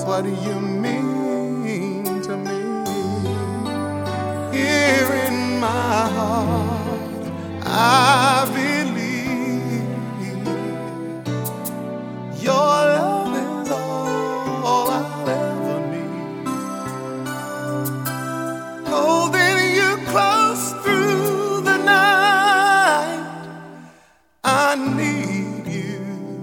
what you mean to me. Here in my heart, I believe your love is all I'll ever need. Holding you close through the night, I need you.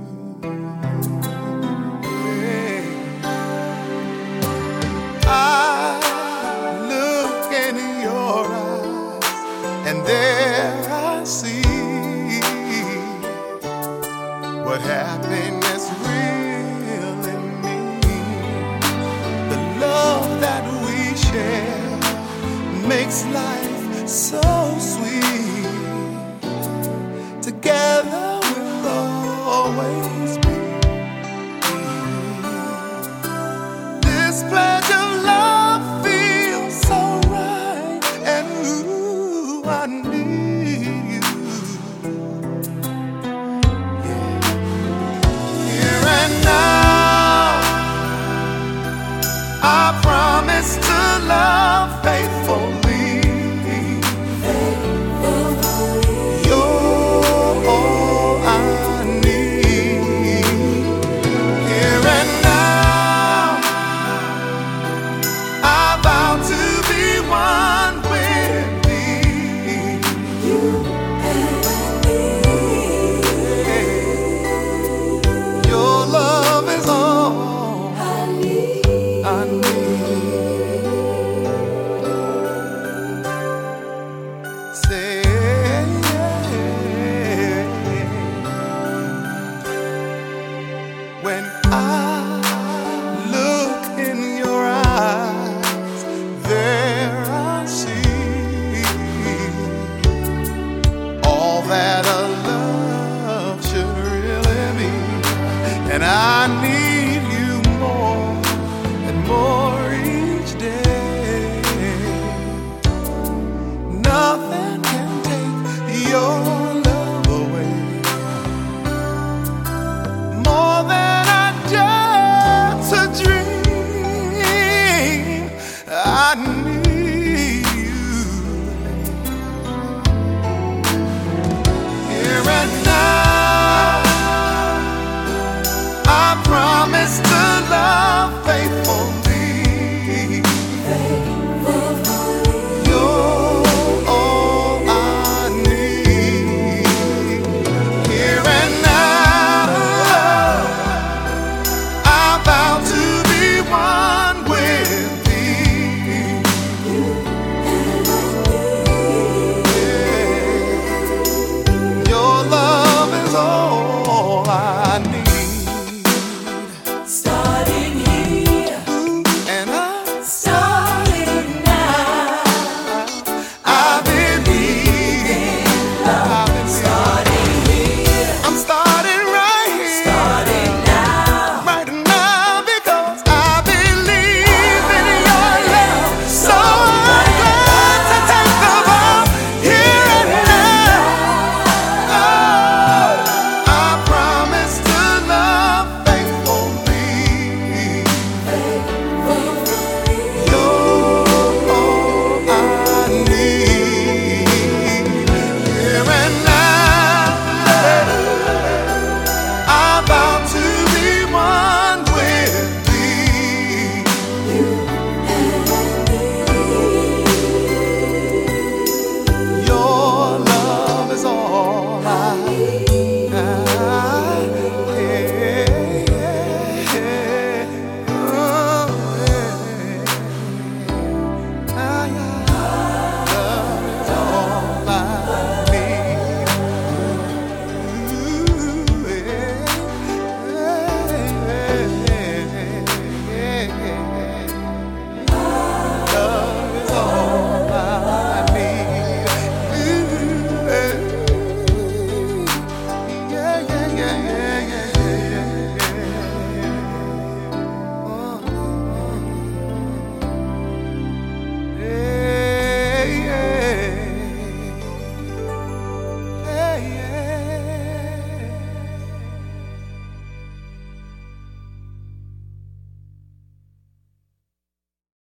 I look in your eyes, and there I see what happiness really means. The love that we share makes life so sweet. Together we'll always be. This pledge of love feels so right, and ooh, I need you. Yeah. Here and now, I promise to love faithfully. You're all I need. Here and now, I vow to be one with thee. You and me. Your love is all I need. Say, when I look in your eyes, there I see all that a love should really be. And I need you more and more each day. Nothing can take your love away more than I dare to dream. I need you here and now. I promise to love faithfully. You're all I need. Here and now, I vow to be one with thee. Yeah. Your love is all I need. Starting here, And starting now. I believe, I believe. Starting here, I'm starting right here, starting now. right now, because I believe in your love. So I'm glad to take the vow here and now. Oh, I promise to love faithfully. You're all I need. Here and now, I vow to be one with thee. Your love is all I need.